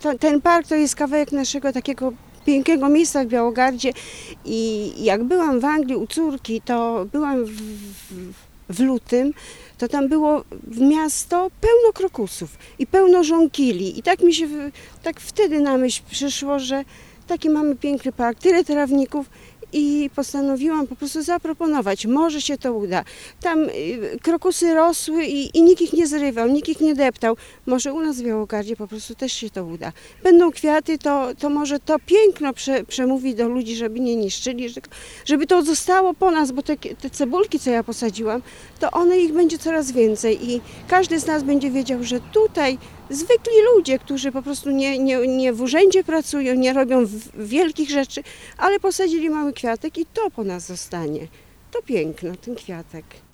ten park to jest kawałek naszego takiego pięknego miejsca w Białogardzie i jak byłam w Anglii u córki, to byłam w lutym, to tam było w miasto pełno krokusów i pełno żonkili i tak mi się, tak wtedy na myśl przyszło, że taki mamy piękny park, tyle trawników i postanowiłam po prostu zaproponować, może się to uda. Tam krokusy rosły i nikt ich nie zrywał, nikt ich nie deptał. Może u nas w Białogardzie po prostu też się to uda. Będą kwiaty, to może to piękno przemówi do ludzi, żeby nie niszczyli, żeby to zostało po nas, bo te cebulki, co ja posadziłam, to ich będzie coraz więcej i każdy z nas będzie wiedział, że tutaj zwykli ludzie, którzy po prostu nie w urzędzie pracują, nie robią wielkich rzeczy, ale posadzili mały kwiatek i to po nas zostanie. To piękno, ten kwiatek.